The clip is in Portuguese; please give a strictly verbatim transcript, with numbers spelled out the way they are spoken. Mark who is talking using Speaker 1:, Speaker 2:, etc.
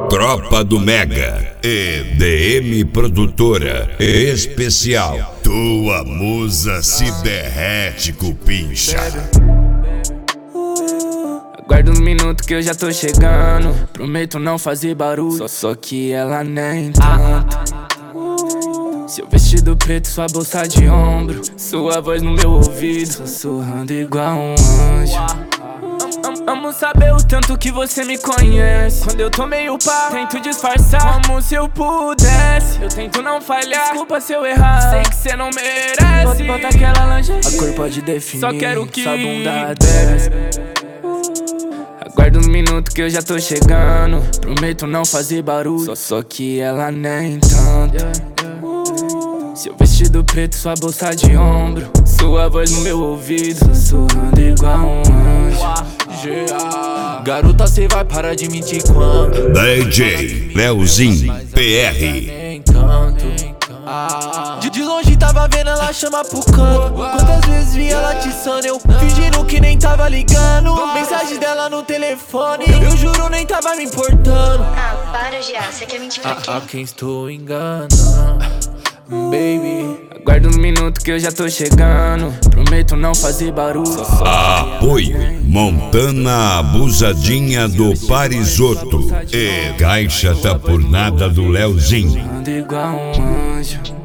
Speaker 1: Tropa do Mega e D M Produtora Especial.
Speaker 2: Tua musa se derrete, cupincha.
Speaker 3: Aguarda uns minutos que eu já tô chegando. Prometo não fazer barulho, só, só que ela nem tanto. Seu vestido preto, sua bolsa de ombro, sua voz no meu ouvido, sussurrando igual um anjo. Amo saber o tanto que você me conhece. Quando eu tô meio pá, tento disfarçar como se eu pudesse. Eu tento não falhar, desculpa se eu errar, sei que cê não merece. Bota, bota aquela lingerie, a cor pode definir, só quero que sua bunda desce. Aguarda uns minutos que eu já tô chegando. Prometo não fazer barulho, só, só que ela nem tanto. Seu vestido preto, sua bolsa de ombro, sua voz no meu ouvido, sussurrando igual um anjo.
Speaker 4: Garota, cê vai parar de mentir quando
Speaker 1: D J Leozinho P R.
Speaker 4: De, de longe tava vendo ela chamar pro canto. Quantas vezes vi ela atiçando, eu fingindo que nem tava ligando. Mensagem dela no telefone, eu juro nem tava me importando.
Speaker 5: Ah, para já, você quer mentir pra quê?
Speaker 4: A, a quem estou enganando, baby.
Speaker 3: Aguarda uns minutos que eu já tô chegando. Prometo não fazer barulho, só, só
Speaker 1: Apoio Montana Abusadinha do Parisoto e Caixa Tá Por Nada do Leozinho.
Speaker 3: igual um anjo.